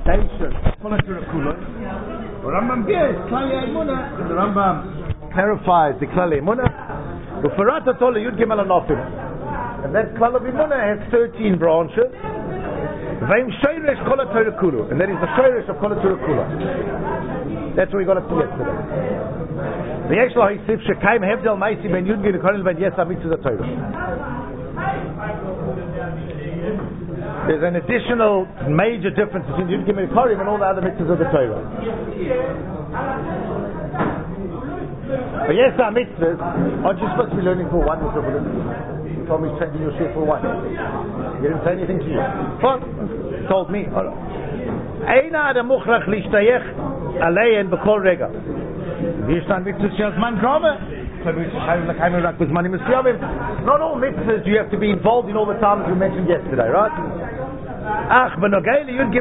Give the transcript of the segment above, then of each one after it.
interpretation of the Rambam gives Klali Emunah, and the Rambam clarifies the Klali Emunah. Ufarata Tola Yud Gimel Anofim, and that Klal of Emunah has 13 branches. V'im Shoresh Kol HaTorah Kula, and that is the Shoresh of Kol HaTorah Kula. That's what we got up to yesterday. The Yesh Lo Hisif Shekaim Hevdel Maisi Ben Yud Gimel Korel Ben Yesa Mitzvah Torah. There's an additional major difference between Yud Gimel Korim and all the other mitzvahs of the Torah. But yes, our mitzvahs, aren't you supposed to be learning for one with the Buddha? You told me to send your share for one. You didn't say anything to you. Fine. You told me. Eina adam mukhrach lishtayech alein b'kol rega. V'yishtan mitzvahs shel zman grama. Not all mitzvahs you have to be involved in all the time as we mentioned yesterday, right? Person has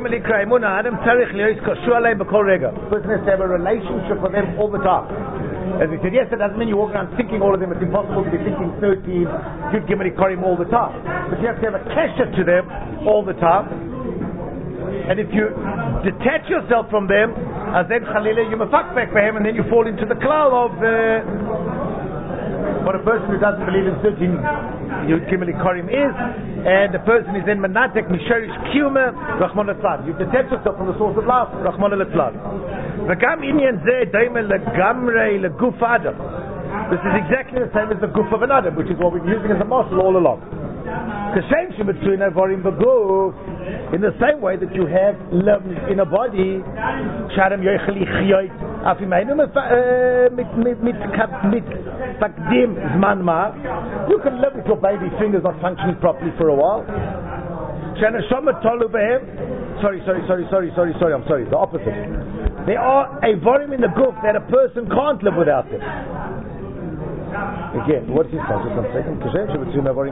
to have a relationship with them all the time. As we said yesterday, doesn't mean you walk around thinking all of them. It's impossible to be thinking 13 Yud Gimel Korim all the time. But you have to have a kesher to them all the time. And if you detach yourself from them, then Chalila you mafakbek for him, and then you fall into the cloud of what a person who doesn't believe in 13 Yud Gimel Korim is, and the person is in Manatek Misharish Kiyuma Rachmana Litzlan. You detach yourself from the source of life, Rachmana Litzlan. V'gam inyan zeh daimel legamrei leguf adam. This is exactly the same as the guf of an adam, which is what we've been using as a marshal all along. Kashem shemetzuin avarim beguf. In the same way that you have limbs in a body, Sharem yoicheli chiyot afimeinu mitfakdim zman ma. You can live with your baby fingers not functioning properly for a while. Shanashama tolu behem. Sorry, I'm sorry. The opposite. There are a volume in the guf that a person can't live without them. Again, what's his point? Just one second. A volume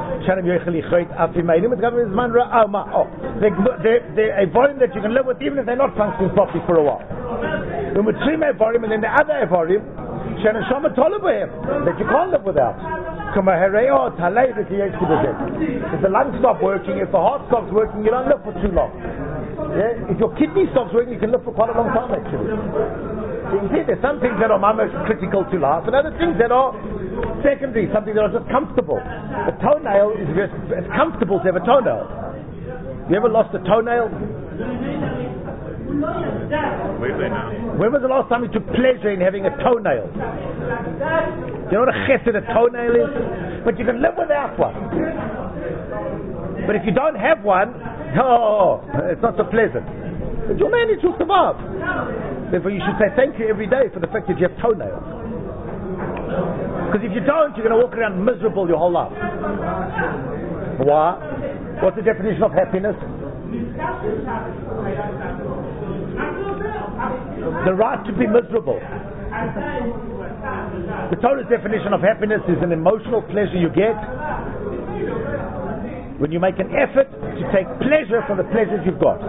that you can live with even if they're not functioning properly for a while. And then the other volume that you can't live without. If the lungs stop working, if the heart stops working, you don't live for too long. Yeah? If your kidney stops working, you can live for quite a long time actually. You can see there's some things that are most critical to life, and other things that are secondary, something that are just comfortable. A toenail is just as comfortable to have a toenail. You ever lost a toenail? When was the last time you took pleasure in having a toenail? You know what a chesed a toenail is? But you can live without one. But if you don't have one, it's not so pleasant. But you'll manage to survive. Therefore you should say thank you every day for the fact that you have toenails. Because if you don't, you're going to walk around miserable your whole life. Why? What's the definition of happiness? The right to be miserable. The Torah's definition of happiness is an emotional pleasure you get when you make an effort to take pleasure from the pleasures you've got.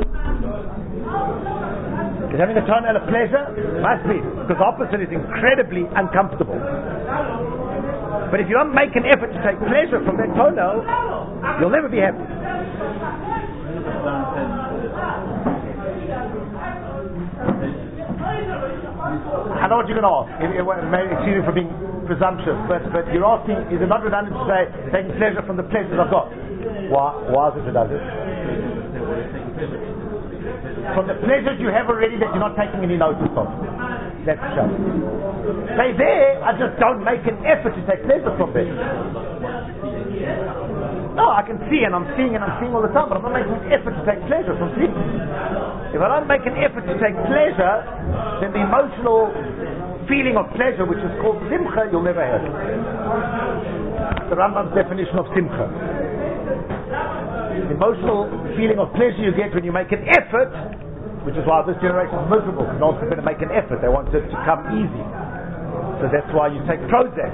Is having a toenail a pleasure? Must be, because the opposite is incredibly uncomfortable. But if you don't make an effort to take pleasure from that toenail, you'll never be happy. I know what you're going to ask. Excuse me for being presumptuous, but you're asking, is it not redundant to say taking pleasure from the pleasures I've got? Why is it redundant? From the pleasures you have already that you're not taking any notice of. That's the show. Say there, I just don't make an effort to take pleasure from them. No, I can see and I'm seeing all the time, but I'm not making an effort to take pleasure from seeing. If I don't make an effort to take pleasure, then the emotional feeling of pleasure, which is called simcha, you'll never have. The Rambam's definition of simcha. The emotional feeling of pleasure you get when you make an effort, which is why this generation is miserable, because no one's going to make an effort. They want it to come easy. So that's why you take Prozac.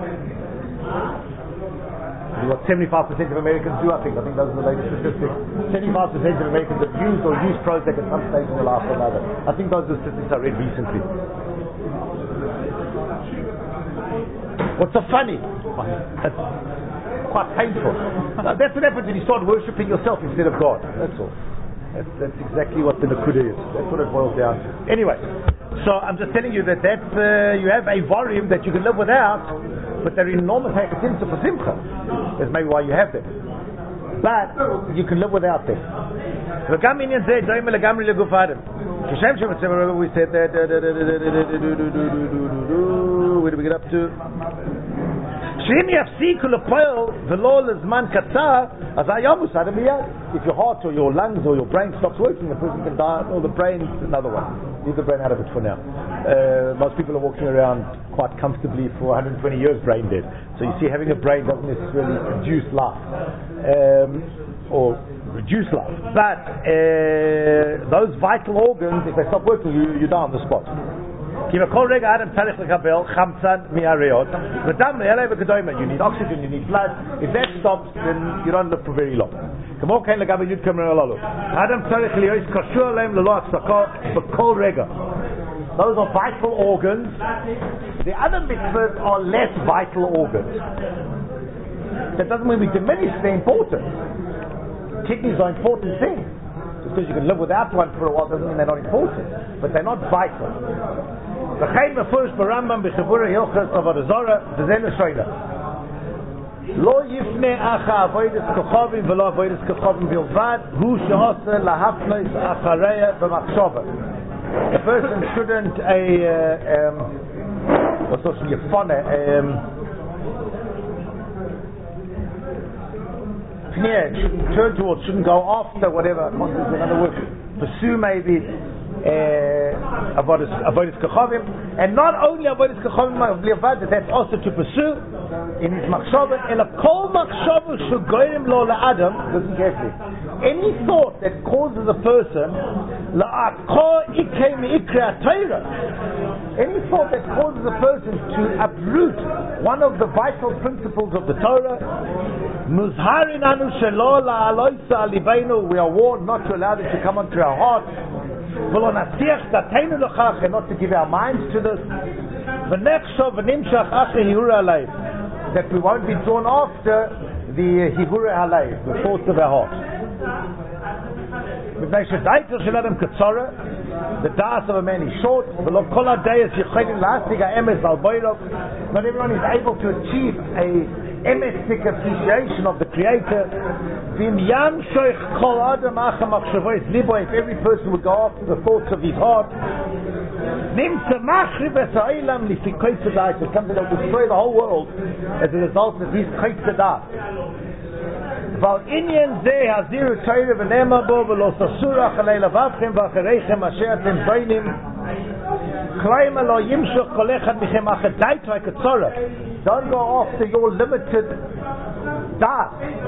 What 75% of Americans do, I think those are the latest statistics. 75% of Americans have used or use Prozac at some stage in their life or another. I think those are the statistics I read recently. What's so funny? It's quite painful. That's what happens when you start worshipping yourself instead of God. That's all. That's exactly what the Nakuda is. That's what it boils down to. Anyway, so I'm just telling you that you have a volume that you can live without, but they're enormous hakatimsa for simcha. That's maybe why you have them. But you can live without them. We said that. Where do we get up to? If your heart or your lungs or your brain stops working, the person can die. Or the brain, another one. Leave the brain out of it for now. Most people are walking around quite comfortably for 120 years brain dead. So you see, having a brain doesn't necessarily produce life or reduce life. But those vital organs, if they stop working, you die on the spot. You need oxygen, you need blood. If that stops, then you don't live for very long. Those are vital organs. The other mitzvahs are less vital organs. That doesn't mean we diminish their importance. Kidneys are important things. Just because you can live without one for a while doesn't mean they're not important. But they're not vital. וכן מפורש ברמב"ם בחיבור הלכות עבודה זרה, וזה לשאלה. לא יפנה אחר עבודת כוכבים ולא עבודת כוכבים בלבד, הוא שעושה להפנות אחריה במחשבה. A person shouldn't what's also yefana shouldn't turn towards, shouldn't go after whatever. What is another word? Pursue maybe. Avodas Kachavim, and not only Avodas Kachavim that's also to pursue in his machshava. Ela kol machshava shugoyim lo la'adam. Listen carefully. Any thought that causes a person la'akko ikay mi'ikra Torah. Any thought that causes a person to uproot one of the vital principles of the Torah. Muzharin anu shelo la'aloisa alibeinu. We are warned not to allow them to come onto our heart. And not to give our minds to this, that we won't be drawn after the hibura halayv, the thoughts of our heart. The das of a man is short. Not everyone is able to achieve a emetic appreciation of the Creator. If every person would go after the thoughts of his heart, it comes to destroy the whole world as a result of his Chaytzadah. Don't go after your limited da'at.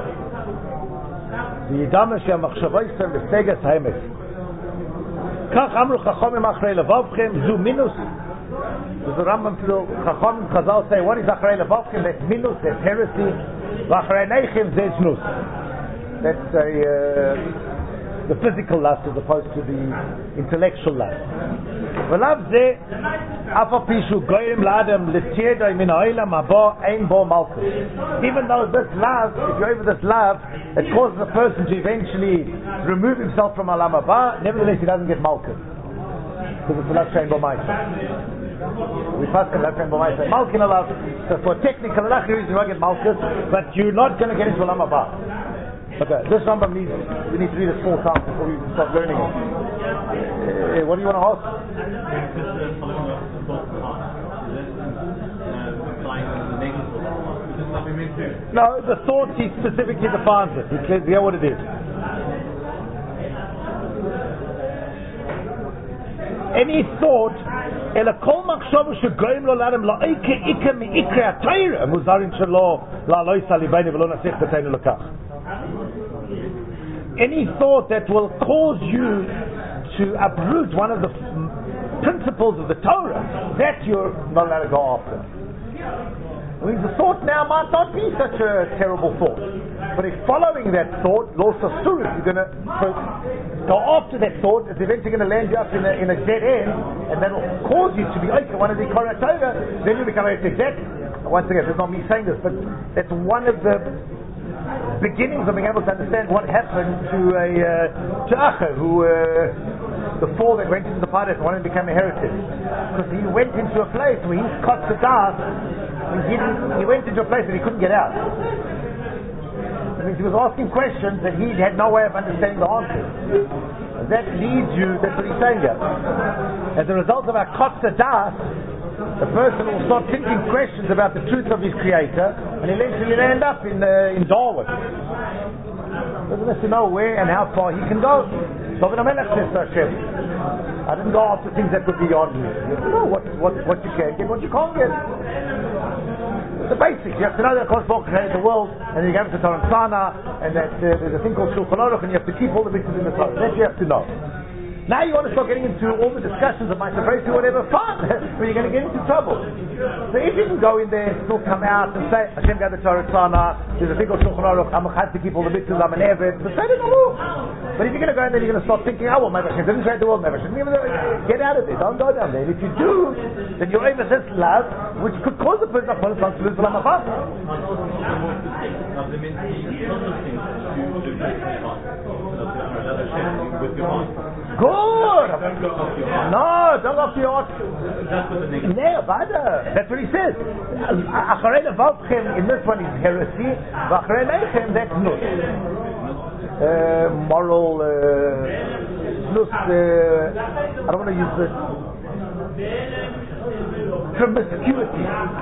כך אמרו חכמים אחרי לבבכם, זו מינוס. The Rambam Chachamim Chazal say, what is achrei levavchem? That's minus, that's heresy. V'achrei neichem, that's nus. That's the physical lust as opposed to the intellectual lust. V'lav ze, afa pishu goyim la'adam l'tieday min ha'olam haba ein bo malchus. Even though this love, if you're over this love, it causes a person to eventually remove himself from olam haba, nevertheless he doesn't get malchus. Because it's a love chain bo malchus. We pass the left hand by myself. Malkin allowed. So for technical reason you won't get Malkus, but you're not going to get into Olam Haba. Okay, this number we need to read it 4 times before we start learning it. What do you want to ask? No, the thought he specifically defines it. He says here what it is. Any thought אלא כל מחשבה שגורם לו לאדם לאיקה איקה מאיקרה התאירה מוזרים שלו לא יישא ליבנו ולא נסיך בתינו לכך. Any thought that will cause you to uproot one of the principles of the Torah, that you're not allowed to go after. I mean, the thought now might not be such a terrible thought, but if following that thought, losa surah, you're going to go after that thought, it's eventually going to land you up in a dead end, and that will cause you to be one of the Korah Torah, then you become a dead. Once again, this is not me saying this, but that's one of the beginnings of being able to understand what happened to Acher, who the fall that went into the Paradise, one and became a heretic. Because he went into a place where he cut the dust, he went into a place that he couldn't get out. That means he was asking questions that he had no way of understanding the answers. And that leads you, that's what he's saying here. As a result of our kotzer das, the person will start thinking questions about the truth of his creator, and eventually end up in Darwin. Doesn't have to know where and how far he can go. David HaMelech says to Hashem, I didn't go after things that were beyond me. You have to know what you can get, what you can't get. The basics. You have to know that Kosh Baruch created the world, and then you have to Torah and Sana, and that there's a thing called Shulchan Aruch, and you have to keep all the mitzvahs in the Torah. That you have to know. Now you want to start getting into all the discussions of my separation, whatever, fine, but you're going to get into trouble. So if you can go in there, still come out and say, Hashem gave the Torah Tzana, there's a thing called Shulchan Aruch, I'm a chad to keep all the mitzvahs, I'm an Eved, but say it all. But if you're going to go in there, you're going to start thinking, oh well, maybe Hashem didn't create the world, maybe Hashem didn't get out of there, don't go down there. And if you do, then you're aiming this love, which could cause the person to lose the Lam Abba. Good! No, don't go off your heart. That's what he says. Acharei levaltchem in this one is heresy, v'acharei leichem that's nus. Moral nus. I don't want to use the promiscuity.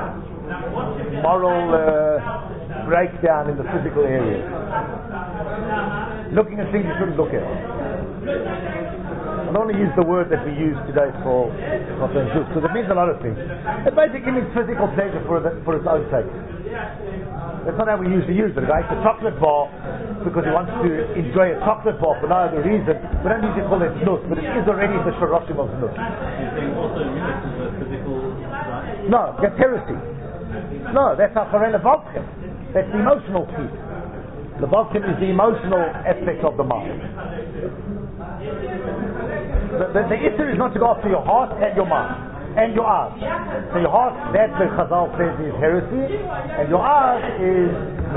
Moral breakdown in the physical area. Looking at things you shouldn't look at. I don't want to use the word that we use today for because it means a lot of things. It basically means physical pleasure for its own sake. That's not how we usually use it. A guy eats a chocolate bar because he wants to enjoy a chocolate bar for no other reason. We don't usually call it nus, but it is already the shoroshim of nus. No, that's heresy. No, that's acharei levaltchem. That's the emotional piece. Levaltchem is the emotional aspect of the mind. The issue is not to go after your heart and your mind and your eyes. So your heart, that the Chazal says is heresy, and your eyes is no.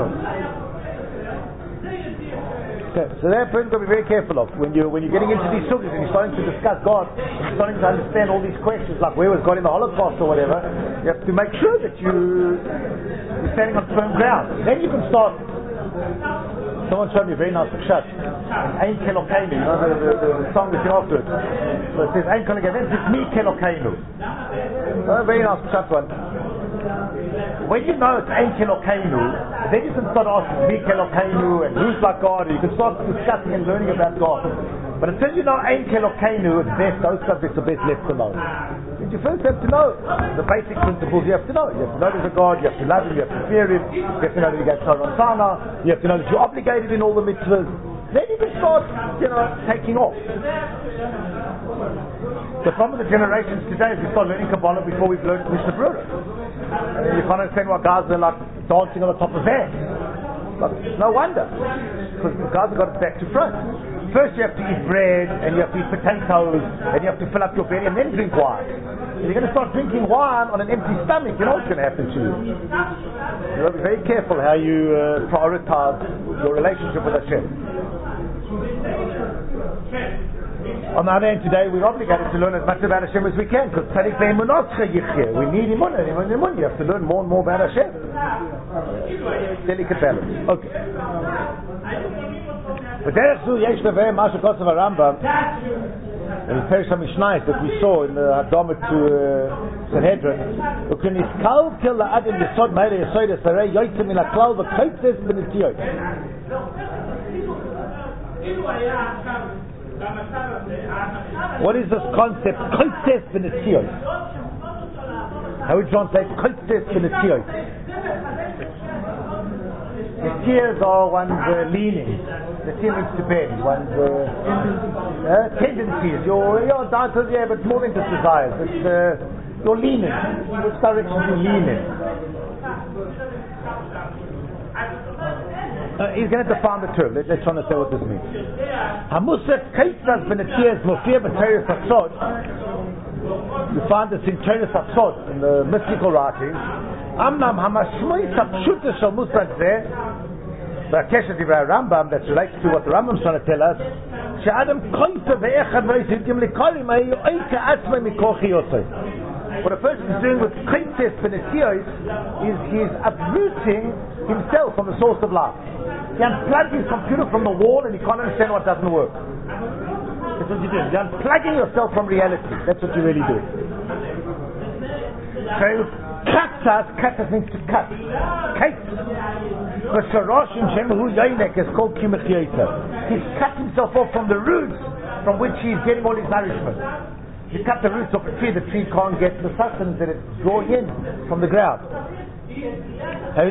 Okay, so that point you've got to be very careful of when you're getting into these sugyas and you're starting to discuss God, and you're starting to understand all these questions like where was God in the Holocaust or whatever. You have to make sure that you're standing on firm ground. Then you can start. Someone showed me a very nice pshat. Ein Kelokeinu, you know the song we sing after it. So it says Ein Kelokeinu, then it says Mi Kelokeinu. A very nice pshat one. When you know it's Ein Kelokeinu, then you can start asking Mi Kelokeinu and who's like God, and you can start discussing and learning about God. But until you know Ein Kelokeinu, it's best, those subjects are best left alone. You first have to know the basic principles. You have to know. You have to know there's a God. You have to love Him. You have to fear Him. You have to know that He gave Torah and Sana. You have to know that you're obligated in all the mitzvahs. Then you can start, taking off. The problem with the generations today is we start learning Kabbalah before we've learned Mishnah Berurah. And you can't understand why guys are like dancing on the top of vans. No wonder, because the guys have got it back to front. First you have to eat bread, and you have to eat potatoes, and you have to fill up your belly, and then drink wine. If you're going to start drinking wine on an empty stomach, you know what's going to happen to you. You've got to be very careful how you prioritize your relationship with Hashem. On the other hand, today we're obligated to learn as much about Hashem as we can, because we need Imunah. You have to learn more and more about Hashem. Delicate balance. Okay. בדרך זו יש לבהם מה שכותב הרמב"ם בפרש המשנה that we saw in the Hadamah to Sanhedrin וכנתקלקל לאדם יסוד מהר יסוד הרי יוצא מן הכלל וקייצס בנטיות. What is this concept? קייצס בנטיות. How would you translate קייצס בנטיות? The tears are one's leanings. The tear means to bend. One's tendencies. Your desires, but more than just desires. It's your leaning. Which direction you lean in? He's going to define the term. Let's understand what this means. Hamusat kaitzas benetias mofir b'teres hatzot. You find this in Teres Hatzot, in the mystical writings. Amnam hamashmois hapshuta shel musar zeh But Keshet Divrei Rambam, that relates to what the Rambam's trying to tell us. She'adam koife ve'echad ve'esid gim likorim ha'yu oike atzmei mikochi yosei. What a person is doing with koitzes benetios is he's uprooting himself from the source of life. He unplugs his computer from the wall and he can't understand what doesn't work. That's what you're doing. You're unplugging yourself from reality. That's what you're really doing. So katas means to cut. Kate. The sharash in Shemahu Yainek is called Kimachiyata. He's cut himself off from the roots from which he's getting all his nourishment. You cut the roots off a tree, the tree can't get the sustenance that it's drawing in from the ground. The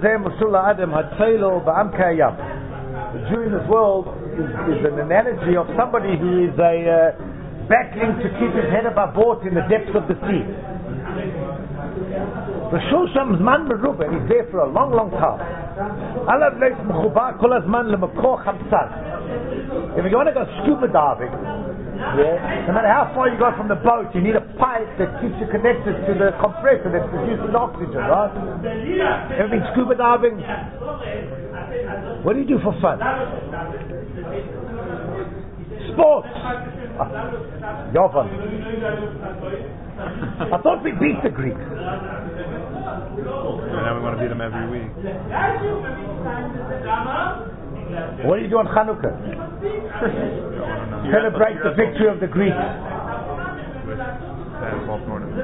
Jew in this world is an analogy of somebody who is battling to keep his head above water in the depths of the sea. The Shosham's man meruba is there for a long, long time. If you want to go scuba diving, no matter how far you go from the boat, you need a pipe that keeps you connected to the compressor that's producing oxygen, right? Ever been scuba diving? What do you do for fun? Sports. Your fun. I thought we beat the Greeks. And now we want to beat them every week. What do you do on Chanukah? Celebrate the victory of the Greeks. With basketball tournament.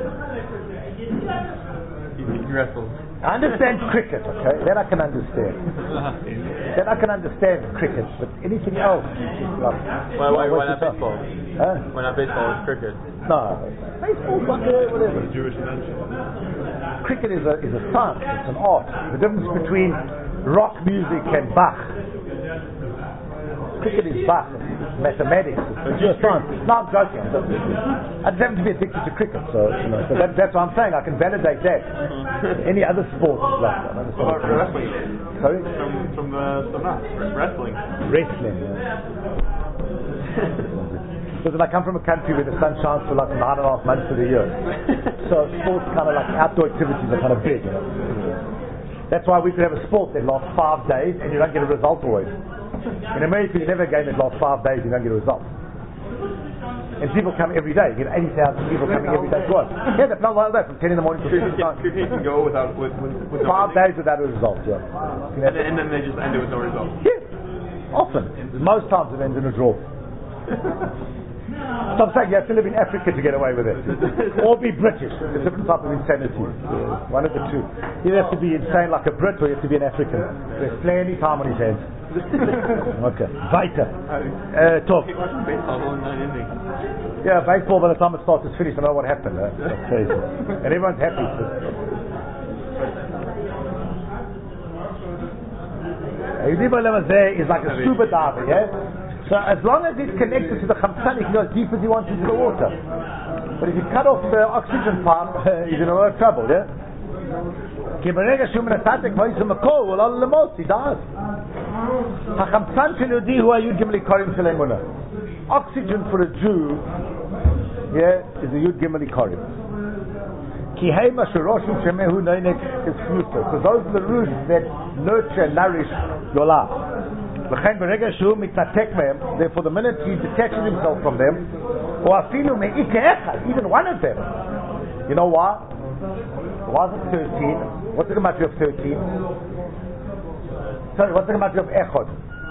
He wrestles. I understand cricket, okay? That I can understand. Then I can understand cricket, but anything else? Why not baseball? Huh? Why not baseball? It's cricket. No, baseball, soccer, whatever. Jewish invention. Cricket is a science. It's an art. The difference between rock music and Bach. Cricket is Bach. It's mathematics. It's pure science. No, I'm joking. I just happen to be addicted to cricket, so that's what I'm saying. I can validate that. Any other sport is like that. Wrestling. Sorry? From the wrestling. Wrestling, yeah. Because I come from a country where the sun shines for like 9.5 months of the year. So sports kind of like outdoor activities are kind of big, you know. That's why we could have a sport that lasts 5 days and you don't get a result always. In America you never have a game that lasts 5 days and you don't get a result. And people come every day. You get 80,000 people coming every day to watch. Yeah, they play all day from 10 in the morning to 6 at night. Cricket can go without 5 days without a result, yeah. And then they just end it with no result. Yeah. Often. Most times it ends in a draw. Stop saying you have to live in Africa to get away with it. Or be British. It's a different type of insanity. One of the two. You have to be insane like a Brit or you have to be an African. There's plenty time on his hands. Okay. Weiter. Talk. Yeah, baseball by the time it starts is finished. I know what happened. That's crazy. And everyone's happy. Is like a scuba diver, yeah? So as long as he's connected to the Khamsan, he can go as deep as he wants into the water. But if you cut off the oxygen pipe, he's in a lot of trouble, yeah? He dies. Oxygen for a Jew, yeah, is a Yud Gimel Korim. Because those are the roots that nurture and nourish your life. Therefore, the minute he detaches himself from them, or even one of them, you know why? Why is it 13? What's the gematria of 13? Sorry, what's the gematria of Echad?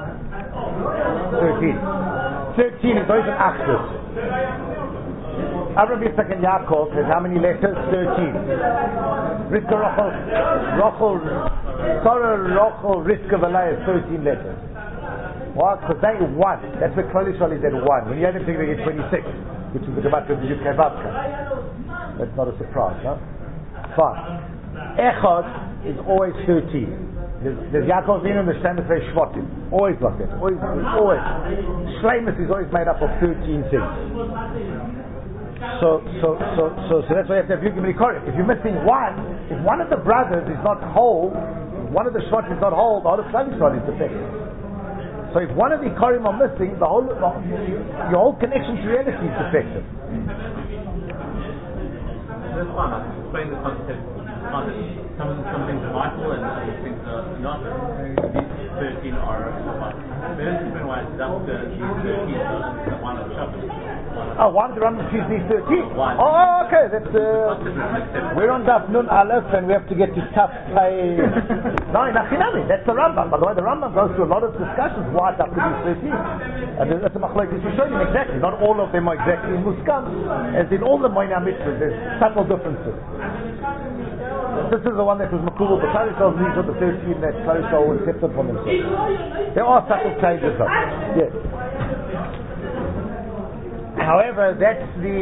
13. 13 is always an Achdus. Abraham, Yitzchak, and Yaakov has how many letters? 13. Rivka, Rachel, Sarah, Rachel, Rivka, Valai is 13 letters. Why? Because they won. That's where Klal Yisrael is at 1. When you add them together, you get 26, which is the gematria of the Yud Kei Vav Kei. That's not a surprise, huh? Fine. Echad is always 13. There's Yaakov Vinu and the Shemesh Shvatim. Always like that. Always. Shleimus is always made up of 13 things. So that's why you have to have Yud Gimel Korim. If you're missing one, if one of the brothers is not whole, one of the Shvatim is not whole, the whole of Klal Yisrael is defective. So if one of the Korim are missing, your whole connection to reality is defective. That's fine. Explain the concept. Some things are vital and some things are not. 13 are one. Maybe that's explain why it's up to these 13 the one of Shabbos. Oh, one of the Rambam chooses these 13. One. Oh, okay. That's we're on Daf Nun Aleph, and we have to get to Taf Pei. No, Nachinami. That's the Rambam. By the way, the Rambam goes through a lot of discussions why Daf these 13, and that's a machlokes to show you exactly. Not all of them are exactly muskam, as in all the Moina mitzvahs. There's subtle differences. This is the one that was Makubal, but Klal these are the 13 that Klal accepted from themselves. There are subtle changes though. Yes. However, that's the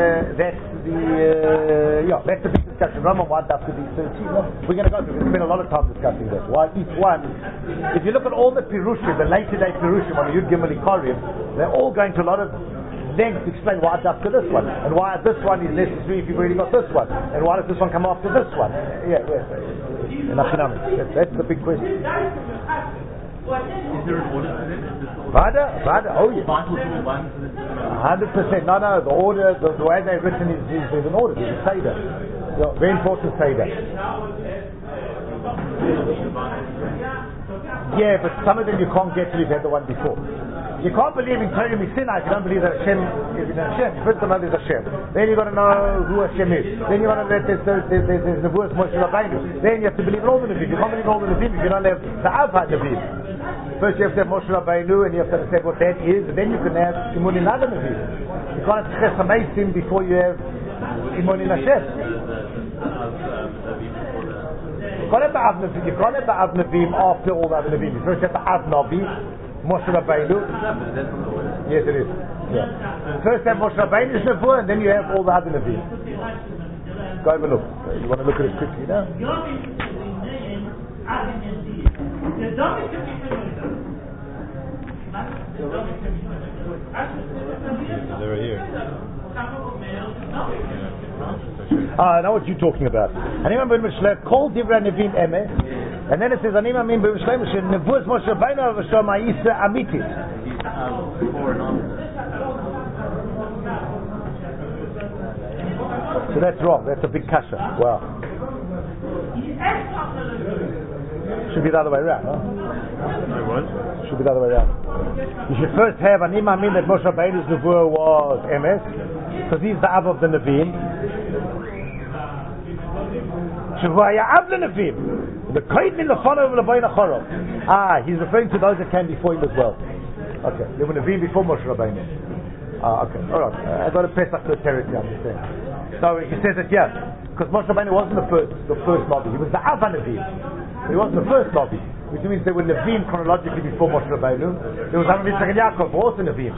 big discussion. Rambam went up to these 13. We're going to go through. We're going to spend a lot of time discussing that. Why each one? If you look at all the pirushim, the later day pirushim on the Yud Gimel Ikarim, they're all going to a lot of length to explain why it's up to this one, and why this one is necessary if you've already got this one, and why does this one come after this one? Yeah. That's the big question. Is there an order to this? Vada, oh yeah. 100%. No, the order, the way they're written is there's an order, there's a Seder. Very important Seder. Yeah, but some of them you can't get till you've had the one before. You can't believe in Torah Sinai if you don't believe that Hashem is in Hashem. First of all, there's Hashem. Then you've got to know who Hashem is. Then you've got to know that there's the words Moshe Rabbeinu. Then you have to believe in all the Nevi'im. You can't believe in all the Nevi'im if you don't have the Avad Nevi'im. First you have to have Moshe Rabbeinu, and you have to understand what that is, and then you can have Imun in other Nevi'im. You can't have Ches HaMeisim before you have Imun in Hashem. You can't have the Av Nevi'im after all the other Nevi'im. First you have the Av Navi, Moshe Rabbeinu. Yes, it is. Yeah. First have Moshe Rabbeinu's Nevuah, and then you have all the other Nevi'im. Go have a look. You want to look at it quickly now? They were here. I know what you're talking about. Anima ben Mishleh, Kol Divra Nevim Emes, and then it says Anima ben Mishleh, Nevuas Moshe Rabbeinu V'Shom Ha'isa Amitis. So that's wrong. That's a big kasha. Wow. Should be the other way around, huh? It was? Should be the other way around. You should first have an imam that Moshe Rabbeinu's Nevuah was Emes, because he's the Av of the Nevi'im. Shavaya Av the Nevi'im. The Kohen in the fun of the Bain Achorov. He's referring to those that came before him as well. Okay, they were Nevi'im before Moshe Rabbeinu. Okay, alright. I got a Pesach to the territory, I understand. So he says it here, because Moshe Rabbeinu wasn't the first Navi. He was the Av Nevi'im. But he wasn't the first Navi, which means they were Nevi'im chronologically before Moshe Rabbeinu. There was Avraham, Yitzchak, and Yaakov, who were also Nevi'im.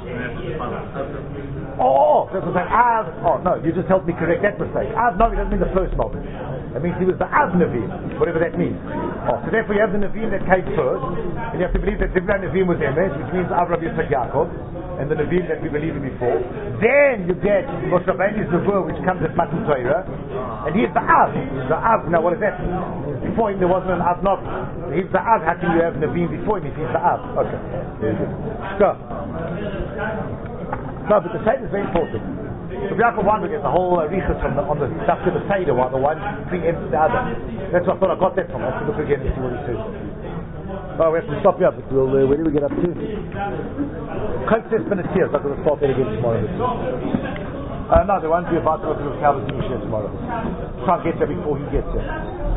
That was like Av. No, you just helped me correct that mistake. Av Navi doesn't mean the first Navi. That means he was the Av Nevi'im, whatever that means. So therefore you have the Nevi'im that came first, and you have to believe that Divra Nevi'im was Emes, which means Avraham, Yitzchak, Yaakov, and the Nevi'im that we believed in before. Then you get Moshe Rabbeinu's Nevuah, which comes at Matan Torah, and he's the Av. The Av. Now what does that mean? Before him there wasn't an Av Navi. He's the Av. How can you have Nevi'im before him if he's the Av? Okay. Very good. Go. No, but the Seder is very important. So Yaakov one we get the whole Riches on the stuff to the Seder, while the one preempts the other. That's what I thought I got that from. I have to look again and see what he says. Oh, we have to stop here, but where do we get up to? Coke 6 minutes here, so I'm going to start there again tomorrow. No, there won't be a Vater of Calvin's Mishnah tomorrow. Try and get there before he gets here.